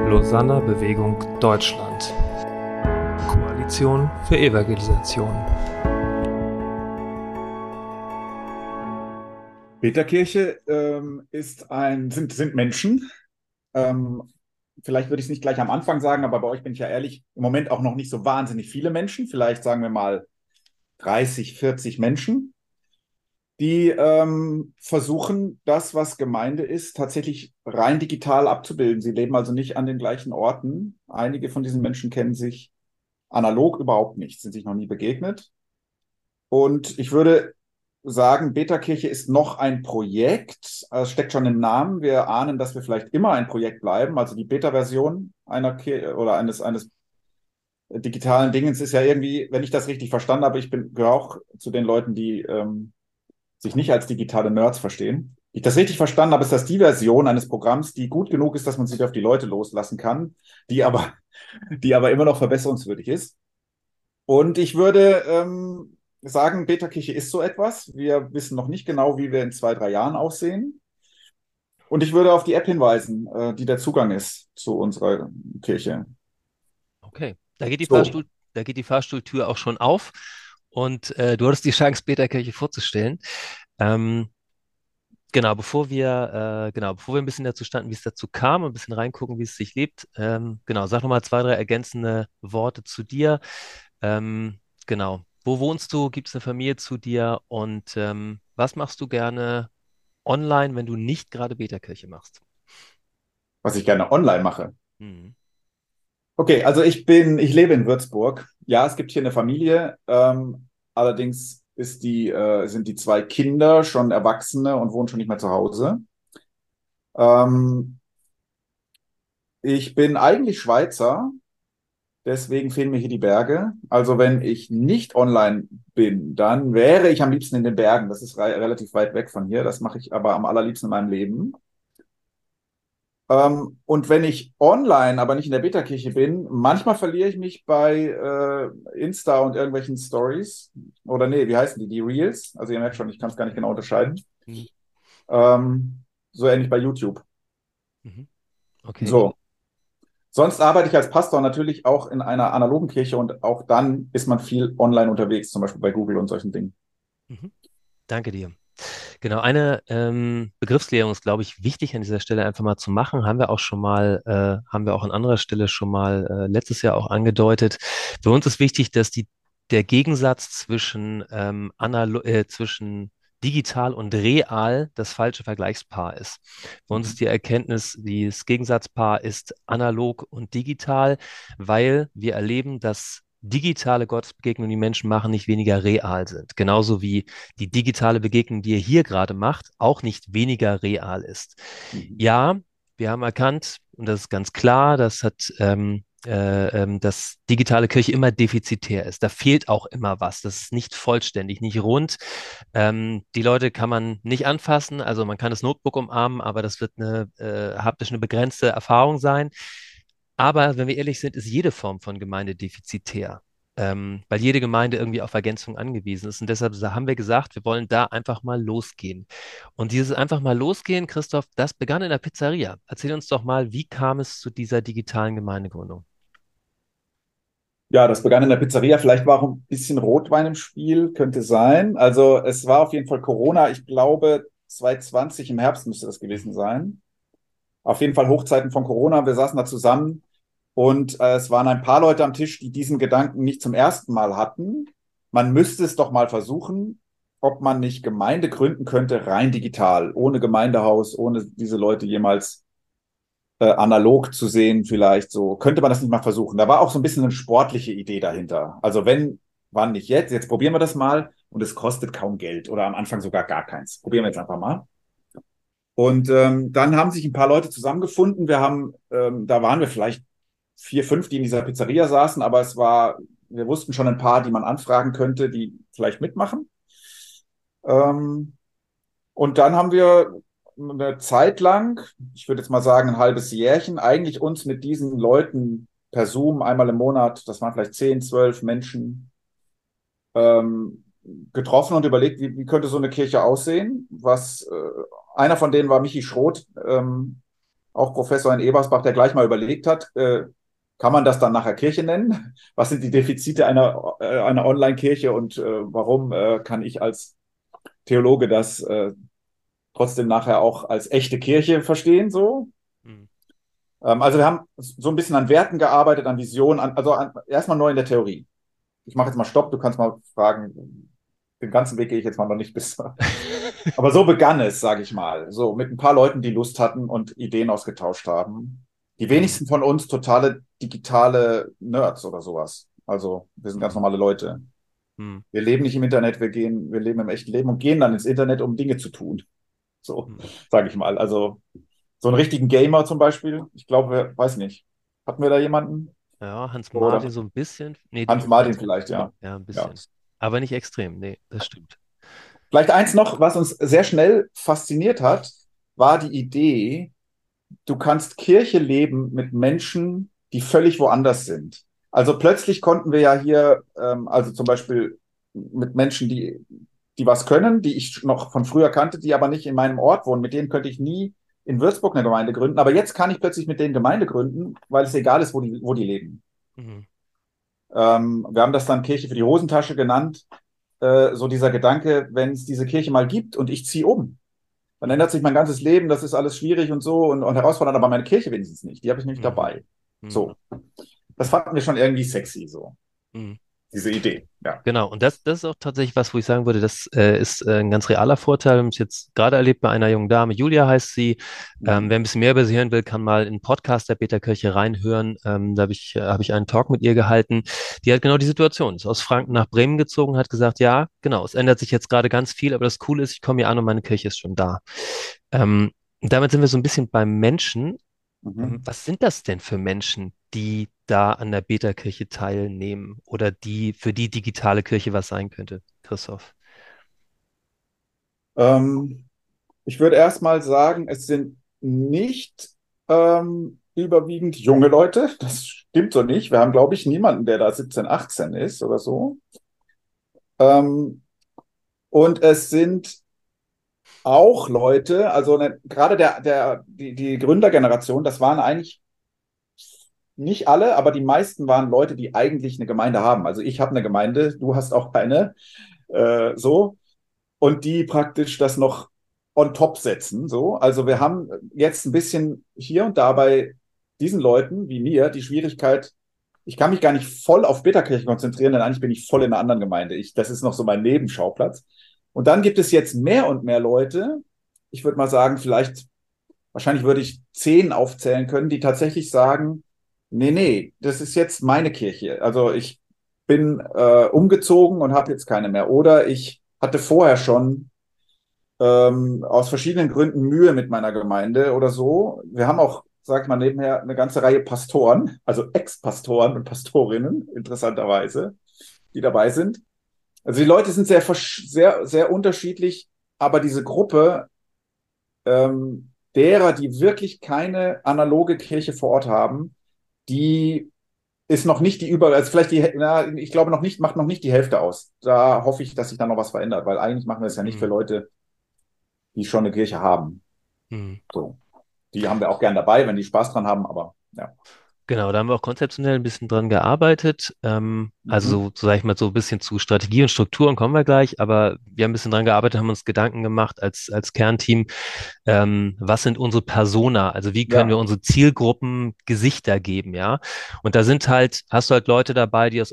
Lausanner Bewegung Deutschland. Koalition für Evangelisation. Peterkirche sind Menschen. Ähm, Vielleicht würde ich es nicht gleich am Anfang sagen, aber bei euch bin ich ja ehrlich, im Moment auch noch nicht so wahnsinnig viele Menschen. Vielleicht sagen wir mal 30, 40 Menschen, die versuchen, das, was Gemeinde ist, tatsächlich rein digital abzubilden. Sie leben also nicht an den gleichen Orten. Einige von diesen Menschen kennen sich analog überhaupt nicht, sind sich noch nie begegnet. Und ich würde sagen, Beta-Kirche ist noch ein Projekt. Es steckt schon im Namen. Wir ahnen, dass wir vielleicht immer ein Projekt bleiben. Also die Beta-Version einer Kirche oder eines digitalen Dingens ist ja irgendwie, wenn ich das richtig verstanden habe, gehöre auch zu den Leuten, die sich nicht als digitale Nerds verstehen. Wie ich das richtig verstanden habe, ist das die Version eines Programms, die gut genug ist, dass man sich auf die Leute loslassen kann, die aber immer noch verbesserungswürdig ist. Und ich würde sagen, Beta-Kirche ist so etwas. Wir wissen noch nicht genau, wie wir in 2, 3 Jahren aussehen. Und ich würde auf die App hinweisen, die der Zugang ist zu unserer Kirche. Okay, So, da geht die Fahrstuhltür auch schon auf und du hattest die Chance, Peterkirche vorzustellen. Ähm, bevor wir ein bisschen dazu standen, wie es dazu kam und ein bisschen reingucken, wie es sich lebt. Genau, sag nochmal zwei, drei ergänzende Worte zu dir. Genau, wo wohnst du? Gibt es eine Familie zu dir? Und was machst du gerne online, wenn du nicht gerade Peterkirche machst? was ich gerne online mache. Mhm. Okay, also ich lebe in Würzburg. Ja, es gibt hier eine Familie. Allerdings sind die 2 Kinder schon Erwachsene und wohnen schon nicht mehr zu Hause. Ähm, Ich bin eigentlich Schweizer. Deswegen fehlen mir hier die Berge. Also wenn ich nicht online bin, dann wäre ich am liebsten in den Bergen. Das ist relativ weit weg von hier. Das mache ich aber am allerliebsten in meinem Leben. Und wenn ich online, aber nicht in der Beta-Kirche bin, manchmal verliere ich mich bei Insta und irgendwelchen Stories. Oder nee, wie heißen die? Die Reels. Also ihr merkt schon, ich kann es gar nicht genau unterscheiden. Mhm. So ähnlich bei YouTube. Mhm. Okay. So. Sonst arbeite ich als Pastor natürlich auch in einer analogen Kirche und auch dann ist man viel online unterwegs, zum Beispiel bei Google und solchen Dingen. Mhm. Danke dir. Genau, eine Begriffsklärung ist, glaube ich, wichtig an dieser Stelle einfach mal zu machen. Haben wir auch an anderer Stelle schon mal letztes Jahr auch angedeutet. Für uns ist wichtig, dass der Gegensatz zwischen digital und real das falsche Vergleichspaar ist. Für uns ist die Erkenntnis, das Gegensatzpaar ist analog und digital, weil wir erleben, dass digitale Gottesbegegnungen, die Menschen machen, nicht weniger real sind. Genauso wie die digitale Begegnung, die ihr hier gerade macht, auch nicht weniger real ist. Mhm. Ja, wir haben erkannt, und das ist ganz klar, dass digitale Kirche immer defizitär ist. Da fehlt auch immer was. Das ist nicht vollständig, nicht rund. Die Leute kann man nicht anfassen. Also man kann das Notebook umarmen, aber das wird haptisch eine begrenzte Erfahrung sein. Aber wenn wir ehrlich sind, ist jede Form von Gemeinde defizitär, weil jede Gemeinde irgendwie auf Ergänzung angewiesen ist. Und deshalb haben wir gesagt, wir wollen da einfach mal losgehen. Und dieses einfach mal losgehen, Christoph, das begann in der Pizzeria. Erzähl uns doch mal, wie kam es zu dieser digitalen Gemeindegründung? Ja, das begann in der Pizzeria. Vielleicht war auch ein bisschen Rotwein im Spiel, könnte sein. Also es war auf jeden Fall Corona. Ich glaube, 2020 im Herbst müsste das gewesen sein. Auf jeden Fall Hochzeiten von Corona. Wir saßen da zusammen und es waren ein paar Leute am Tisch, die diesen Gedanken nicht zum ersten Mal hatten. Man müsste es doch mal versuchen, ob man nicht Gemeinde gründen könnte, rein digital, ohne Gemeindehaus, ohne diese Leute jemals analog zu sehen, vielleicht so. Könnte man das nicht mal versuchen? Da war auch so ein bisschen eine sportliche Idee dahinter. Also wenn, wann nicht jetzt? Jetzt probieren wir das mal und es kostet kaum Geld oder am Anfang sogar gar keins. Probieren wir jetzt einfach mal. Und dann haben sich ein paar Leute zusammengefunden. Da waren wir vielleicht 4, 5, die in dieser Pizzeria saßen, aber wir wussten schon ein paar, die man anfragen könnte, die vielleicht mitmachen. Ähm, und dann haben wir eine Zeit lang, ich würde jetzt mal sagen ein halbes Jährchen, eigentlich uns mit diesen Leuten per Zoom einmal im Monat, das waren vielleicht 10, 12 Menschen, ähm, getroffen und überlegt, wie könnte so eine Kirche aussehen. Einer von denen war Michi Schroth, auch Professor in Ebersbach, der gleich mal überlegt hat, kann man das dann nachher Kirche nennen? Was sind die Defizite einer Online-Kirche und warum kann ich als Theologe das trotzdem nachher auch als echte Kirche verstehen? So. Hm. Also wir haben so ein bisschen an Werten gearbeitet, an Visionen, erstmal neu in der Theorie. Ich mache jetzt mal Stopp, du kannst mal fragen, den ganzen Weg gehe ich jetzt mal noch nicht bis. Aber so begann es, sage ich mal. So mit ein paar Leuten, die Lust hatten und Ideen ausgetauscht haben. Die Hm. wenigsten von uns totale digitale Nerds oder sowas. Also wir sind ganz Hm. normale Leute. Hm. Wir leben nicht im Internet, wir leben im echten Leben und gehen dann ins Internet, um Dinge zu tun. So, Hm. sage ich mal. Also so einen richtigen Gamer zum Beispiel, ich glaube, weiß nicht. Hatten wir da jemanden? Ja, Hans Martin Oder so ein bisschen. Nee, Hans du, Martin vielleicht, ja. ja, ein Ja. bisschen. Aber nicht extrem. Nee, das stimmt. Vielleicht eins noch, was uns sehr schnell fasziniert hat, war die Idee, du kannst Kirche leben mit Menschen, die völlig woanders sind. Also plötzlich konnten wir ja hier, also zum Beispiel mit Menschen, die was können, die ich noch von früher kannte, die aber nicht in meinem Ort wohnen, mit denen könnte ich nie in Würzburg eine Gemeinde gründen. Aber jetzt kann ich plötzlich mit denen Gemeinde gründen, weil es egal ist, wo die leben. Mhm. Wir haben das dann Kirche für die Hosentasche genannt. So dieser Gedanke, wenn es diese Kirche mal gibt und ich ziehe um, dann Mhm. ändert sich mein ganzes Leben, das ist alles schwierig und herausfordernd, aber meine Kirche wenigstens nicht. Die habe ich nämlich Mhm. dabei. Mhm. So, das fanden wir schon irgendwie sexy, so, Mhm. diese Idee. Ja. Genau, und das ist auch tatsächlich was, wo ich sagen würde, das ist ein ganz realer Vorteil. Wir haben es jetzt gerade erlebt bei einer jungen Dame, Julia heißt sie. Mhm. Wer ein bisschen mehr über sie hören will, kann mal in den Podcast der Peterkirche reinhören. Da hab ich einen Talk mit ihr gehalten. Die hat genau die Situation, ist aus Franken nach Bremen gezogen, hat gesagt, ja, genau, es ändert sich jetzt gerade ganz viel, aber das Coole ist, ich komme hier an und meine Kirche ist schon da. Ähm, damit sind wir so ein bisschen beim Menschen. Mhm. Was sind das denn für Menschen, die da an der Beta-Kirche teilnehmen oder für die digitale Kirche was sein könnte, Christoph? Ähm, Ich würde erst mal sagen, es sind nicht überwiegend junge Leute. Das stimmt so nicht. Wir haben, glaube ich, niemanden, der da 17, 18 ist oder so. Ähm, und es sind auch Leute, also gerade die Gründergeneration, das waren eigentlich nicht alle, aber die meisten waren Leute, die eigentlich eine Gemeinde haben. Also ich habe eine Gemeinde, du hast auch eine, so. Und die praktisch das noch on top setzen, so. Also wir haben jetzt ein bisschen hier und da bei diesen Leuten wie mir die Schwierigkeit, ich kann mich gar nicht voll auf Bitterkirche konzentrieren, denn eigentlich bin ich voll in einer anderen Gemeinde. Das ist noch so mein Nebenschauplatz. Und dann gibt es jetzt mehr und mehr Leute, ich würde mal sagen, wahrscheinlich würde ich 10 aufzählen können, die tatsächlich sagen, nee, nee, das ist jetzt meine Kirche. Also ich bin umgezogen und habe jetzt keine mehr. Oder ich hatte vorher schon aus verschiedenen Gründen Mühe mit meiner Gemeinde oder so. Wir haben auch, sagt man nebenher, eine ganze Reihe Pastoren, also Ex-Pastoren und Pastorinnen, interessanterweise, die dabei sind. Also die Leute sind sehr, sehr unterschiedlich, aber diese Gruppe derer, die wirklich keine analoge Kirche vor Ort haben, die ist noch nicht also vielleicht ich glaube noch nicht, macht noch nicht die Hälfte aus. Da hoffe ich, dass sich da noch was verändert, weil eigentlich machen wir es ja nicht für Hm, Leute, die schon eine Kirche haben. hm. So. Die haben wir auch gern dabei, wenn die Spaß dran haben, aber ja. Genau, da haben wir auch konzeptionell ein bisschen dran gearbeitet. Also Mhm. so sage ich mal, so ein bisschen zu Strategie und Strukturen kommen wir gleich, aber wir haben ein bisschen dran gearbeitet, haben uns Gedanken gemacht als Kernteam, was sind unsere Persona? Also wie können wir Ja. unsere Zielgruppen Gesichter geben, ja? Und da hast du halt Leute dabei, die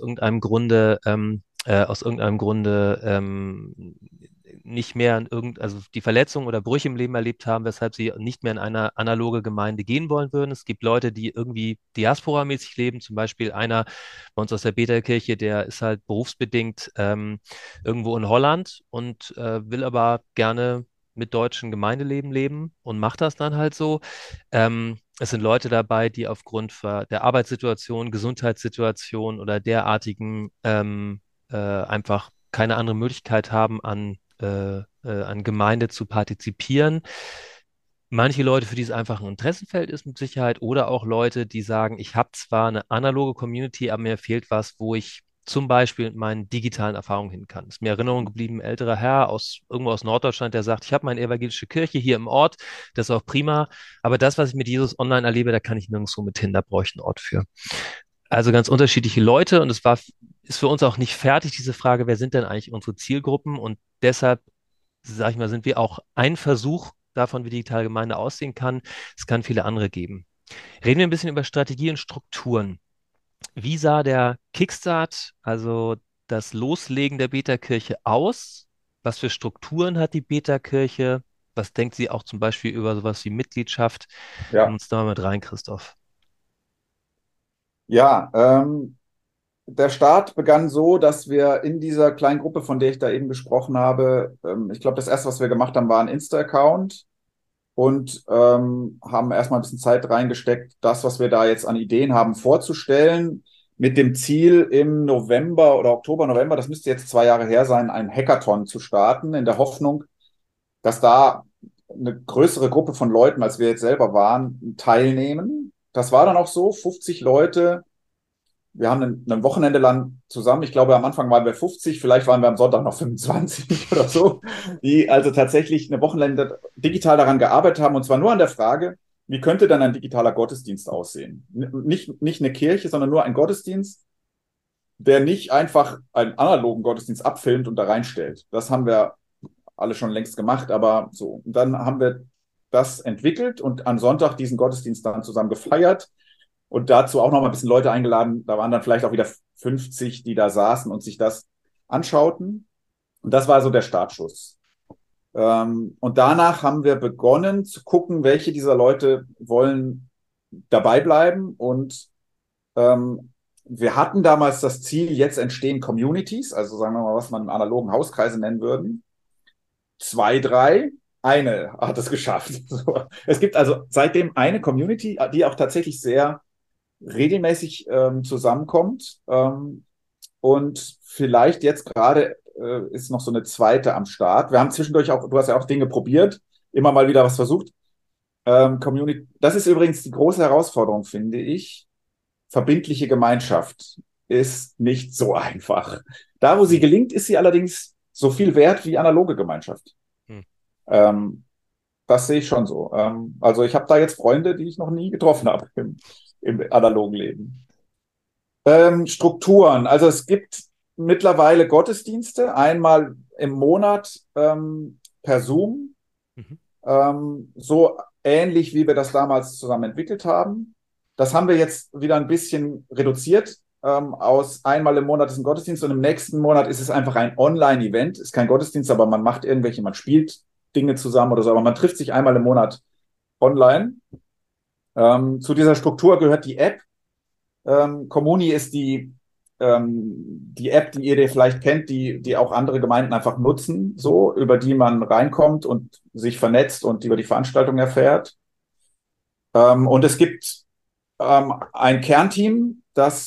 aus irgendeinem Grunde nicht mehr also die Verletzungen oder Brüche im Leben erlebt haben, weshalb sie nicht mehr in eine analoge Gemeinde gehen wollen würden. Es gibt Leute, die irgendwie diasporamäßig leben, zum Beispiel einer bei uns aus der Beta-Kirche, der ist halt berufsbedingt irgendwo in Holland und will aber gerne mit deutschen Gemeindeleben leben und macht das dann halt so. Es sind Leute dabei, die aufgrund der Arbeitssituation, Gesundheitssituation oder derartigen einfach keine andere Möglichkeit haben, an Gemeinde zu partizipieren. Manche Leute, für die es einfach ein Interessenfeld ist mit Sicherheit, oder auch Leute, die sagen, ich habe zwar eine analoge Community, aber mir fehlt was, wo ich zum Beispiel mit meinen digitalen Erfahrungen hin kann. Ist mir Erinnerung geblieben, ein älterer Herr irgendwo aus Norddeutschland, der sagt, ich habe meine evangelische Kirche hier im Ort, das ist auch prima, aber das, was ich mit Jesus online erlebe, da kann ich nirgendwo mit hin, da brauche ich einen Ort für. Also ganz unterschiedliche Leute und ist für uns auch nicht fertig, diese Frage, wer sind denn eigentlich unsere Zielgruppen? Und deshalb, sage ich mal, sind wir auch ein Versuch davon, wie digitale Gemeinde aussehen kann. Es kann viele andere geben. Reden wir ein bisschen über Strategie und Strukturen. Wie sah der Kickstart, also das Loslegen der Beta-Kirche aus? Was für Strukturen hat die Beta-Kirche? Was denkt sie auch zum Beispiel über sowas wie Mitgliedschaft? Nimm Ja, uns da mal mit rein, Christoph. ja. Der Start begann so, dass wir in dieser kleinen Gruppe, von der ich da eben gesprochen habe, ich glaube, das erste, was wir gemacht haben, war ein Insta-Account und haben erstmal ein bisschen Zeit reingesteckt, das, was wir da jetzt an Ideen haben, vorzustellen, mit dem Ziel, im November oder Oktober, November, das müsste jetzt 2 Jahre her sein, einen Hackathon zu starten, in der Hoffnung, dass da eine größere Gruppe von Leuten, als wir jetzt selber waren, teilnehmen. Das war dann auch so, 50 Leute. Wir haben ein Wochenende lang zusammen, ich glaube, am Anfang waren wir 50, vielleicht waren wir am Sonntag noch 25 oder so, die also tatsächlich eine Wochenende digital daran gearbeitet haben, und zwar nur an der Frage, wie könnte dann ein digitaler Gottesdienst aussehen? Nicht eine Kirche, sondern nur ein Gottesdienst, der nicht einfach einen analogen Gottesdienst abfilmt und da reinstellt. Das haben wir alle schon längst gemacht, aber so. Und dann haben wir das entwickelt und am Sonntag diesen Gottesdienst dann zusammen gefeiert. Und dazu auch noch mal ein bisschen Leute eingeladen. Da waren dann vielleicht auch wieder 50, die da saßen und sich das anschauten. Und das war so der Startschuss. Und danach haben wir begonnen zu gucken, welche dieser Leute wollen dabei bleiben. Und wir hatten damals das Ziel, jetzt entstehen Communities, also sagen wir mal, was man im analogen Hauskreise nennen würden. 2, 3, eine hat es geschafft. So. Es gibt also seitdem eine Community, die auch tatsächlich sehr regelmäßig zusammenkommt. Und vielleicht jetzt gerade ist noch so eine zweite am Start. Wir haben zwischendurch auch, du hast ja auch Dinge probiert, immer mal wieder was versucht. Community, das ist übrigens die große Herausforderung, finde ich. Verbindliche Gemeinschaft ist nicht so einfach. Da, wo sie gelingt, ist sie allerdings so viel wert wie analoge Gemeinschaft. Hm. Das sehe ich schon so. Also ich habe da jetzt Freunde, die ich noch nie getroffen habe im analogen Leben. Strukturen. Also es gibt mittlerweile Gottesdienste, einmal im Monat per Zoom, Mhm. so ähnlich wie wir das damals zusammen entwickelt haben. Das haben wir jetzt wieder ein bisschen reduziert. Aus einmal im Monat ist ein Gottesdienst und im nächsten Monat ist es einfach ein Online-Event. Ist kein Gottesdienst, aber man macht man spielt Dinge zusammen oder so, aber man trifft sich einmal im Monat online. Zu dieser Struktur gehört die App. Comuni ist die App, die ihr vielleicht kennt, die auch andere Gemeinden einfach nutzen, so, über die man reinkommt und sich vernetzt und über die Veranstaltung erfährt. Und es gibt ein Kernteam,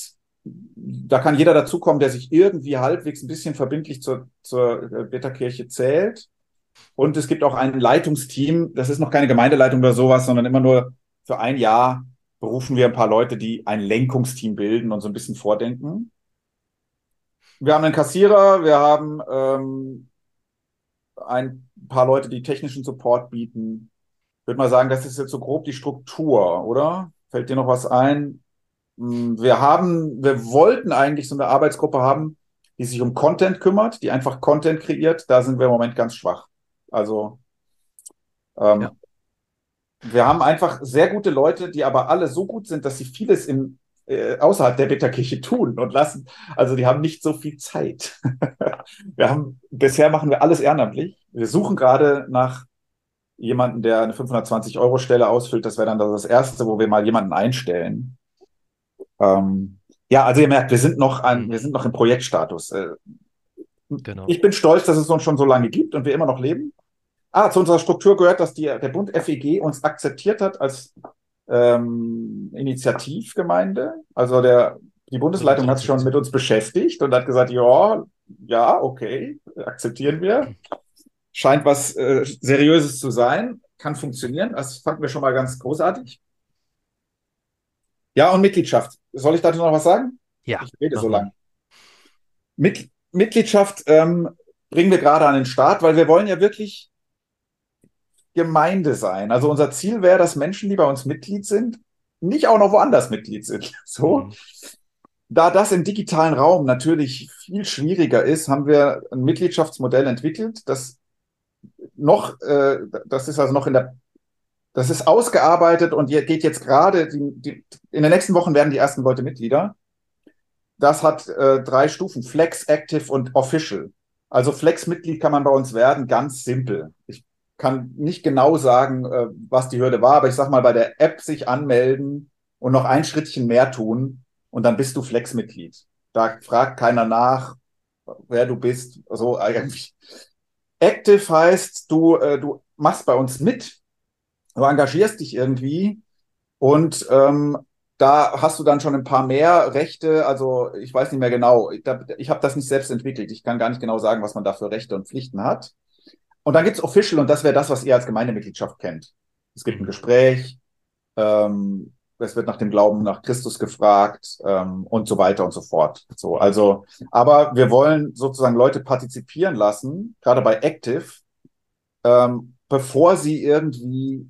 da kann jeder dazukommen, der sich irgendwie halbwegs ein bisschen verbindlich zur Beta-Kirche zählt. Und es gibt auch ein Leitungsteam, das ist noch keine Gemeindeleitung oder sowas, sondern immer nur für ein Jahr berufen wir ein paar Leute, die ein Lenkungsteam bilden und so ein bisschen vordenken. Wir haben einen Kassierer, wir haben ein paar Leute, die technischen Support bieten. Ich würde mal sagen, das ist jetzt so grob die Struktur, oder? Fällt dir noch was ein? Wir wollten eigentlich so eine Arbeitsgruppe haben, die sich um Content kümmert, die einfach Content kreiert. Da sind wir im Moment ganz schwach. Also Ja. wir haben einfach sehr gute Leute, die aber alle so gut sind, dass sie vieles außerhalb der Beta-Kirche tun und lassen. Also die haben nicht so viel Zeit. Bisher machen wir alles ehrenamtlich. Wir suchen gerade nach jemanden, der eine 520-Euro-Stelle ausfüllt. Das wäre dann das Erste, wo wir mal jemanden einstellen. Ja, also ihr merkt, wir sind noch im Projektstatus. Genau. Ich bin stolz, dass es uns schon so lange gibt und wir immer noch leben. Zu unserer Struktur gehört, dass der Bund FEG uns akzeptiert hat als Initiativgemeinde. Also die Bundesleitung hat sich schon mit uns beschäftigt und hat gesagt, ja, okay, akzeptieren wir. Scheint was Seriöses zu sein, kann funktionieren. Das fanden wir schon mal ganz großartig. Ja, und Mitgliedschaft. Soll ich dazu noch was sagen? Ja, Ich rede mach so mal. lang. Mitgliedschaft bringen wir gerade an den Start, weil wir wollen ja wirklich Gemeinde sein. Also unser Ziel wäre, dass Menschen, die bei uns Mitglied sind, nicht auch noch woanders Mitglied sind. So. Mhm. Da das im digitalen Raum natürlich viel schwieriger ist, haben wir ein Mitgliedschaftsmodell entwickelt, das ist also noch das ist ausgearbeitet und geht jetzt gerade, in den nächsten Wochen werden die ersten Leute Mitglieder. Das hat 3 Stufen, Flex, Active und Official. Also Flex-Mitglied kann man bei uns werden, ganz simpel. Ich kann nicht genau sagen, was die Hürde war, aber ich sag mal, bei der App sich anmelden und noch ein Schrittchen mehr tun und dann bist du Flex-Mitglied. Da fragt keiner nach, wer du bist. So eigentlich. Active heißt, du machst bei uns mit, du engagierst dich irgendwie und da hast du dann schon ein paar mehr Rechte. Also ich weiß nicht mehr genau. Ich habe das nicht selbst entwickelt. Ich kann gar nicht genau sagen, was man da für Rechte und Pflichten hat. Und dann gibt's Official und das wäre das, was ihr als Gemeindemitgliedschaft kennt. Es gibt ein Mhm. Gespräch, es wird nach dem Glauben nach Christus gefragt und so weiter und so fort. So, Mhm. also, aber wir wollen sozusagen Leute partizipieren lassen, gerade bei Active, bevor sie irgendwie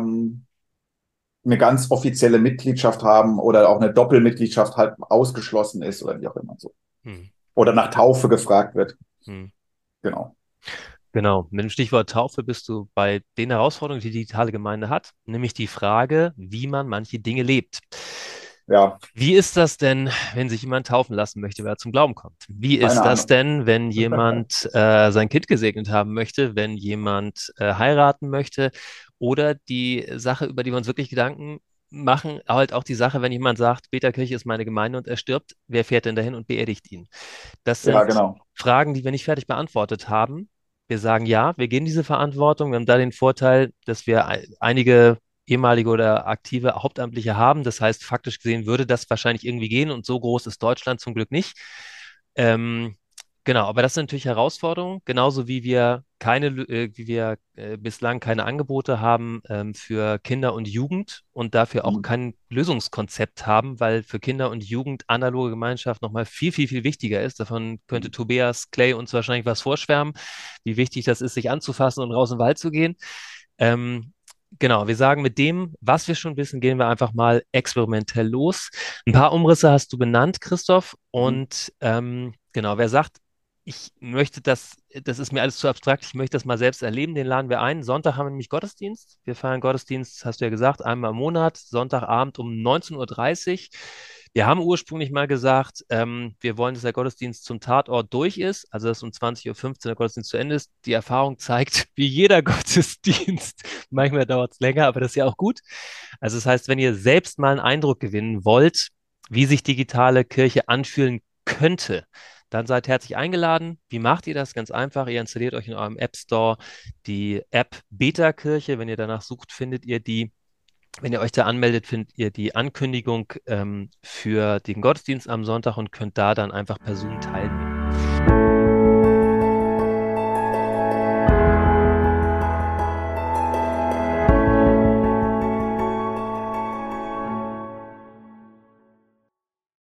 eine ganz offizielle Mitgliedschaft haben oder auch eine Doppelmitgliedschaft halt ausgeschlossen ist oder wie auch immer so. Mhm. Oder nach Taufe gefragt wird. Mhm. Genau. Genau, mit dem Stichwort Taufe bist du bei den Herausforderungen, die die digitale Gemeinde hat, nämlich die Frage, wie man manche Dinge lebt. Ja, Wie ist das denn, wenn sich jemand taufen lassen möchte, wer zum Glauben kommt? Wie keine ist das Ahnung. denn, wenn jemand sein Kind gesegnet haben möchte, wenn jemand heiraten möchte? Oder die Sache, über die wir uns wirklich Gedanken machen, halt auch die Sache, wenn jemand sagt, Beta-Kirche ist meine Gemeinde und er stirbt, wer fährt denn dahin und beerdigt ihn? Das Ja, sind genau. Fragen, die wir nicht fertig beantwortet haben. Wir sagen ja, wir gehen diese Verantwortung. Wir haben da den Vorteil, dass wir einige ehemalige oder aktive Hauptamtliche haben. Das heißt, faktisch gesehen würde das wahrscheinlich irgendwie gehen und so groß ist Deutschland zum Glück nicht. Ähm, genau, aber das sind natürlich Herausforderungen, genauso wie wir bislang keine Angebote haben für Kinder und Jugend und dafür auch Mhm. kein Lösungskonzept haben, weil für Kinder und Jugend analoge Gemeinschaft nochmal viel, viel, viel wichtiger ist. Davon könnte Tobias Clay uns wahrscheinlich was vorschwärmen, wie wichtig das ist, sich anzufassen und raus in den Wald zu gehen. Ähm, Genau, wir sagen, mit dem, was wir schon wissen, gehen wir einfach mal experimentell los. Ein paar Umrisse hast du benannt, Christoph. Mhm. Und genau, wer sagt, ich möchte das ist mir alles zu abstrakt, ich möchte das mal selbst erleben, den laden wir ein. Sonntag haben wir nämlich Gottesdienst. Wir feiern Gottesdienst, hast du ja gesagt, einmal im Monat, Sonntagabend um 19:30 Uhr. Wir haben ursprünglich mal gesagt, wir wollen, dass der Gottesdienst zum Tatort durch ist, also dass um 20:15 Uhr der Gottesdienst zu Ende ist. Die Erfahrung zeigt, wie jeder Gottesdienst, manchmal dauert es länger, aber das ist ja auch gut. Also das heißt, wenn ihr selbst mal einen Eindruck gewinnen wollt, wie sich digitale Kirche anfühlen könnte, dann seid herzlich eingeladen. Wie macht ihr das? Ganz einfach. Ihr installiert euch in eurem App Store die App Beta Kirche. Wenn ihr danach sucht, findet ihr die. Wenn ihr euch da anmeldet, findet ihr die Ankündigung für den Gottesdienst am Sonntag und könnt da dann einfach per Zoom teilnehmen.